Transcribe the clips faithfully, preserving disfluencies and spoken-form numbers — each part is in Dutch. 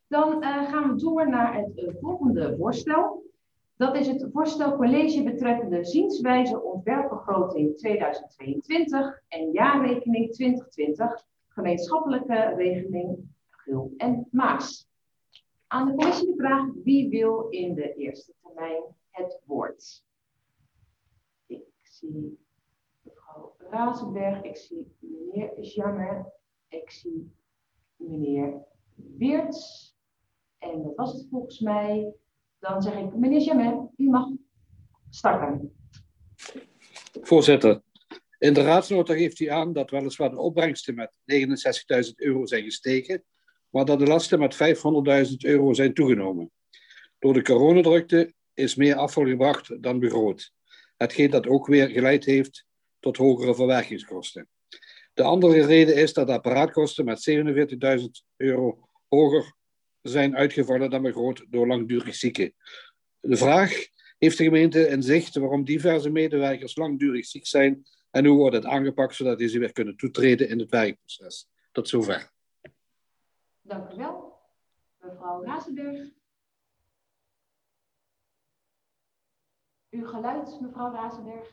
Dan uh, gaan we door naar het uh, volgende voorstel. Dat is het voorstel college betreffende zienswijze ontwerpbegroting tweeduizend tweeëntwintig en jaarrekening twintig twintig, gemeenschappelijke regeling Gul en Maas. Aan de commissie de vraag: wie wil in de eerste termijn het woord? Ik zie mevrouw Razenberg, ik zie meneer Jamet, ik zie meneer Weerts. En dat was het volgens mij. Dan zeg ik, meneer Jamet, u mag starten. Voorzitter, in de raadsnota geeft u aan dat weliswaar de opbrengsten met negenenzestigduizend euro zijn gestegen, maar dat de lasten met vijfhonderdduizend euro zijn toegenomen. Door de coronadrukte is meer afval gebracht dan begroot, hetgeen dat ook weer geleid heeft tot hogere verwerkingskosten. De andere reden is dat de apparaatkosten met zevenenveertigduizend euro hoger zijn uitgevallen dan begroot door langdurig zieken. De vraag: heeft de gemeente in zicht waarom diverse medewerkers langdurig ziek zijn en hoe wordt het aangepakt zodat deze weer kunnen toetreden in het werkproces? Tot zover. Dank u wel. Mevrouw Razenberg. Uw geluid, mevrouw Razenberg.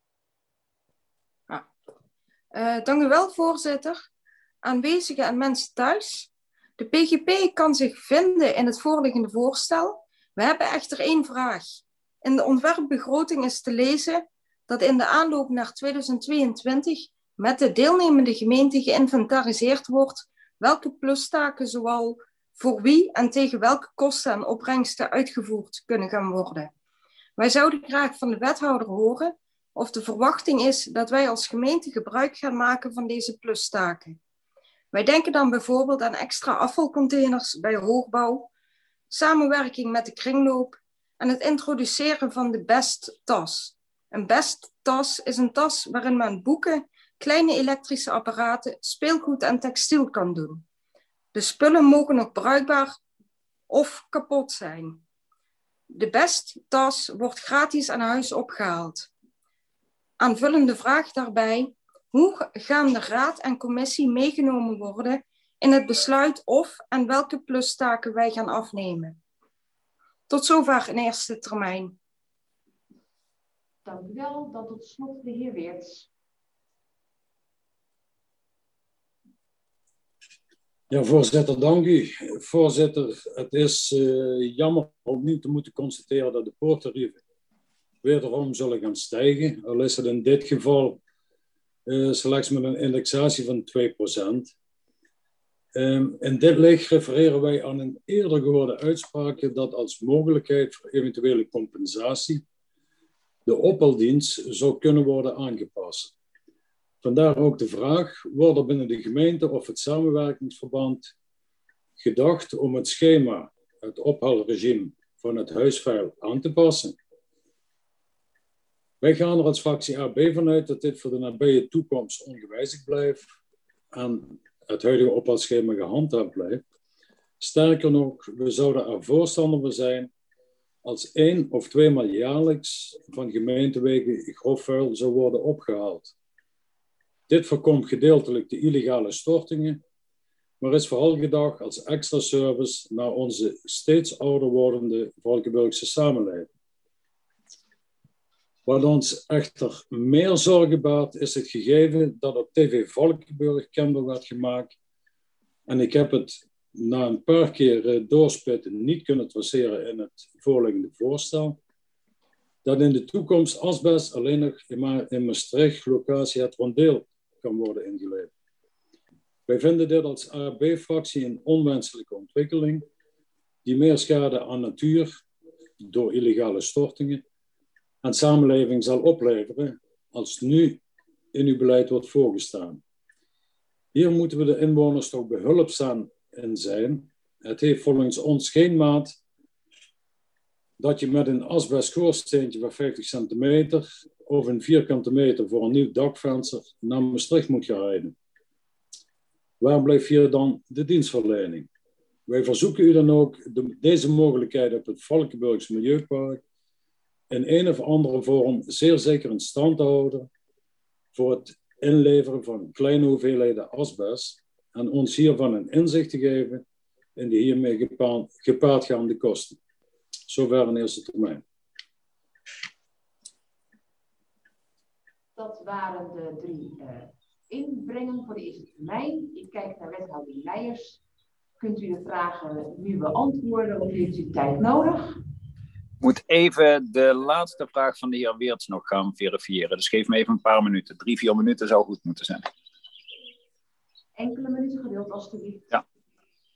Ah. Uh, dank u wel, voorzitter. Aanwezigen en mensen thuis. De P G P kan zich vinden in het voorliggende voorstel. We hebben echter één vraag. In de ontwerpbegroting is te lezen dat in de aanloop naar tweeduizend tweeëntwintig met de deelnemende gemeenten geïnventariseerd wordt welke plustaken zowel voor wie en tegen welke kosten en opbrengsten uitgevoerd kunnen gaan worden. Wij zouden graag van de wethouder horen of de verwachting is dat wij als gemeente gebruik gaan maken van deze plustaken. Wij denken dan bijvoorbeeld aan extra afvalcontainers bij hoogbouw, samenwerking met de kringloop en het introduceren van de Best-tas. Een Best-tas is een tas waarin men boeken, kleine elektrische apparaten, speelgoed en textiel kan doen. De spullen mogen nog bruikbaar of kapot zijn. De Best-tas wordt gratis aan huis opgehaald. Aanvullende vraag daarbij: hoe gaan de raad en commissie meegenomen worden in het besluit of en welke plustaken wij gaan afnemen? Tot zover in eerste termijn. Dank u wel. Dan tot slot de heer Weerts. Ja, voorzitter, dank u. Voorzitter, het is uh, jammer om nu te moeten constateren dat de poorttarieven wederom zullen gaan stijgen. Al is het in dit geval uh, slechts met een indexatie van twee procent. Um, in dit licht refereren wij aan een eerder gehoorde uitspraak dat als mogelijkheid voor eventuele compensatie de ophaaldienst zou kunnen worden aangepast. Vandaar ook de vraag: wordt er binnen de gemeente of het samenwerkingsverband gedacht om het schema, het ophaalregime van het huisvuil aan te passen? Wij gaan er als fractie A B vanuit dat dit voor de nabije toekomst ongewijzigd blijft en het huidige ophaalschema gehandhaafd blijft. Sterker nog, we zouden er voorstander van zijn als één of tweemaal jaarlijks van gemeentewegen grofvuil zou worden opgehaald. Dit voorkomt gedeeltelijk de illegale stortingen, maar is vooral gedacht als extra service naar onze steeds ouder wordende Valkenburgse samenleving. Wat ons echter meer zorgen baart is het gegeven dat op T V Valkenburg kenbaar werd gemaakt, en ik heb het na een paar keer doorspitten niet kunnen traceren in het voorliggende voorstel, dat in de toekomst asbest alleen nog in Maastricht locatie het Rondeel kan worden ingeleverd. Wij vinden dit als A B-fractie een onwenselijke ontwikkeling die meer schade aan natuur door illegale stortingen en samenleving zal opleveren als nu in uw beleid wordt voorgestaan. Hier moeten we de inwoners toch behulpzaam in zijn. Het heeft volgens ons geen maat dat je met een asbest schoorsteentje van vijftig centimeter of een vierkante meter voor een nieuw dakvenster naar Maastricht moet gaan rijden. Waar blijft hier dan de dienstverlening? Wij verzoeken u dan ook de, deze mogelijkheid op het Valkenburgs Milieupark in een of andere vorm zeer zeker in stand te houden voor het inleveren van kleine hoeveelheden asbest en ons hiervan een inzicht te geven en de hiermee gepaard, gepaardgaande kosten. Zover in eerste termijn. Dat waren de drie uh, inbrengen voor de eerste termijn. Ik kijk naar wethouder Leijers. Kunt u de vragen nu beantwoorden of heeft u tijd nodig? Ik moet even de laatste vraag van de heer Weerts nog gaan verifiëren. Dus geef me even een paar minuten. Drie, vier minuten zou goed moeten zijn. Enkele minuten geduld, alstublieft. Ja.